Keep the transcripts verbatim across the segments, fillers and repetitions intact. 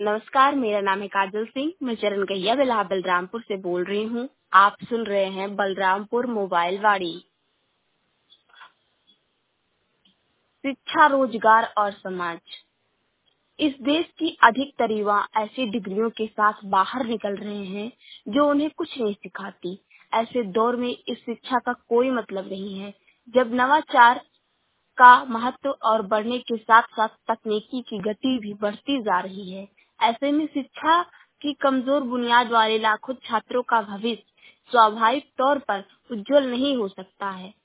नमस्कार, मेरा नाम है काजल सिंह। मैं चरण गैया बिलाहा बलरामपुर से बोल रही हूँ। आप सुन रहे हैं बलरामपुर मोबाइल वाड़ी। शिक्षा, रोजगार और समाज। इस देश की अधिकतर युवा ऐसी डिग्रियों के साथ बाहर निकल रहे हैं जो उन्हें कुछ नहीं सिखाती। ऐसे दौर में इस शिक्षा का कोई मतलब नहीं है, जब नवाचार का महत्व और बढ़ने के साथ साथ तकनीकी की गति भी बढ़ती जा रही है। ऐसे में शिक्षा की कमजोर बुनियाद वाले लाखों छात्रों का भविष्य स्वाभाविक तौर पर उज्जवल नहीं हो सकता है।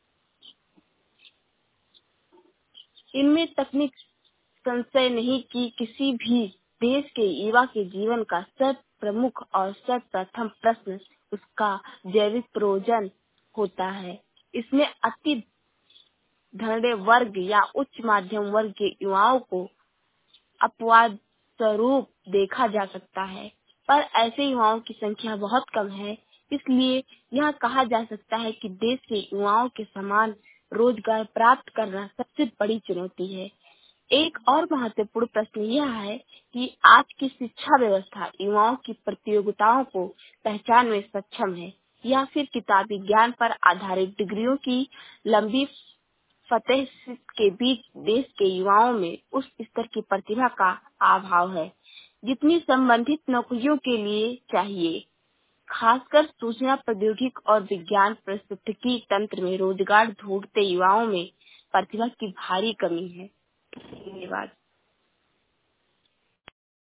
इनमें तकनीक संशय नहीं कि किसी भी देश के युवा के जीवन का सर्व प्रमुख और सर्वप्रथम प्रश्न उसका जैविक प्रयोजन होता है। इसमें अति धनढ़ वर्ग या उच्च माध्यम वर्ग के युवाओं को अपवाद स्वरूप देखा जा सकता है, पर ऐसे युवाओं की संख्या बहुत कम है। इसलिए यह कहा जा सकता है कि देश के युवाओं के समान रोजगार प्राप्त करना सबसे बड़ी चुनौती है। एक और महत्वपूर्ण प्रश्न यह है कि आज की शिक्षा व्यवस्था युवाओं की प्रतियोगिताओं को पहचानने में सक्षम है या फिर किताबी ज्ञान पर आधारित डिग्रियों की लंबी फतेह के बीच देश के युवाओं में उस स्तर की प्रतिभा का अभाव है जितनी संबंधित नौकरियों के लिए चाहिए। खासकर सूचना प्रौद्योगिकी और विज्ञान पारिस्थितिकी तंत्र में रोजगार ढूंढते युवाओं में प्रतिभा की भारी कमी है। धन्यवाद।